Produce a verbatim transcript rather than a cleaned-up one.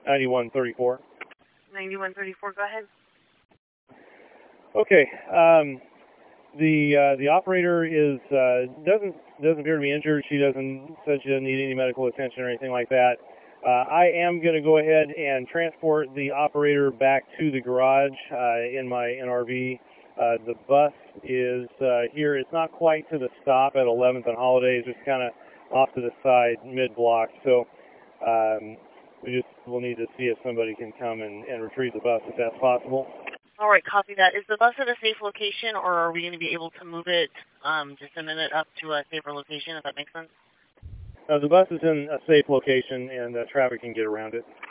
ninety-one thirty-four. ninety-one thirty-four, go ahead. Okay. Um, the uh, the operator is uh, doesn't doesn't appear to be injured. She doesn't said she doesn't need any medical attention or anything like that. Uh, I am going to go ahead and transport the operator back to the garage uh, in my N R V. Uh, the bus is uh, here. It's not quite to the stop at eleventh and Holiday. It's just kind of off to the side, mid-block. So um, we just will need to see if somebody can come and, and retrieve the bus if that's possible. All right, copy that. Is the bus at a safe location, or are we going to be able to move it um, just a minute up to a safer location, if that makes sense? Uh, the bus is in a safe location, and uh, traffic can get around it.